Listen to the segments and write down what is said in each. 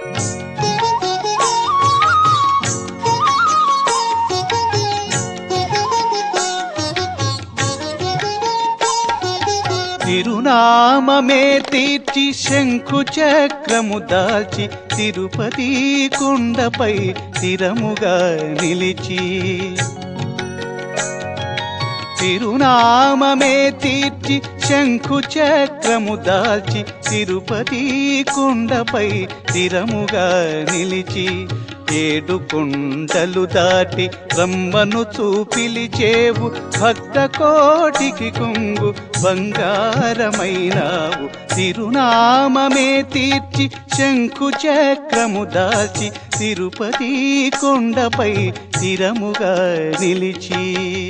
తిరునామమే తీర్చి శంఖు చక్రము దాల్చి తిరుపతి కొండపై స్థిరముగా నిలిచి తిరునామమే తీర్చి శంఖు చక్రము దాల్చి తిరుపతి కొండపై స్థిరముగా నిలిచి ఏడు కొండలు దాటి రమ్మను చూపిలిచేవు భక్త కోటికి కొంగు బంగారమైనావు తిరునామమే తీర్చి శంఖు చక్రము దాల్చి తిరుపతి కొండపై స్థిరముగా నిలిచి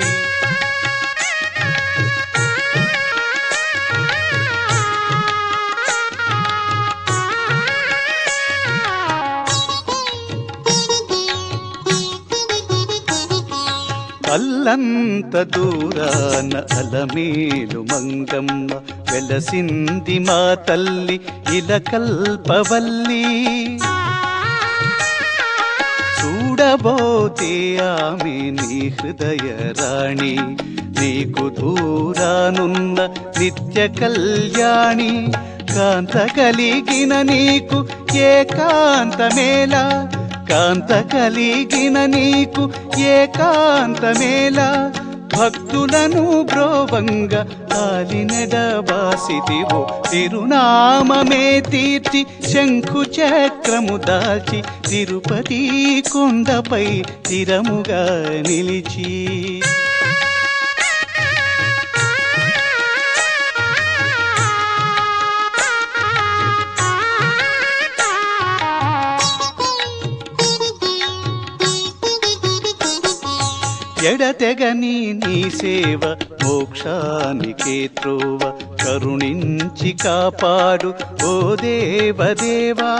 అల్లంత దూరాన అలమేలు మంగమ్మ వెలసింది మా తల్లి ఇలకల్పవల్లి చూడబోతే ఆమె నీ హృదయ రాణి నీకు దూరానున్న నిత్య కళ్యాణి కాంత కలిగిన నీకు ఏకాంతమేలా కాంత కలిగిన నీకు ఏకాంతమేలా భక్తులను బ్రోవంగా ఆలినెడబాసిదివో తిరునామమే తీర్చి శంఖు చక్రము దాల్చి తిరుపతి కొండపై స్థిరముగా నిలిచి ఎడతెగని నీ సేవ మోక్షానికే త్రోవ కరుణించి కాపాడు ఓ దేవదేవా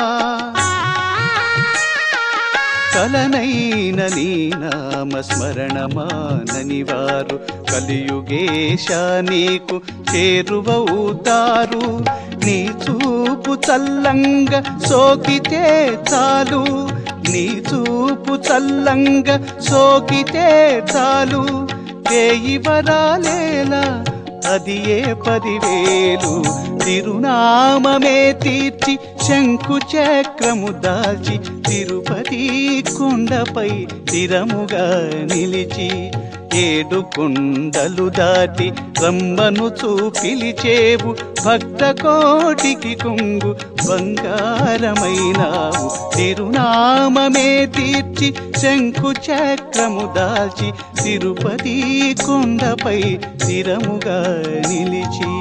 కలనైన నీ నామ స్మరణమానని వారు కలియుగేశా నీకు చేరువవుతారు నీ చూపు చల్లంగా సోకితే చాలు నీ చూపు చల్లంగా సోకితే చాలు వేయి వరాలేలా అది ఏ 10,000 తిరునామమే తీర్చి శంఖు చక్రము దాల్చి తిరుపతి కొండపై స్థిరముగా నిలిచి ఏడు కొండలు దాటి రమ్మను చూపిలిచేవు భక్త కోటికి కొంగు బంగారమైనావు తిరునామమే తీర్చి శంఖు చక్రము దాల్చి తిరుపతి కొండపై స్థిరముగా నిలిచి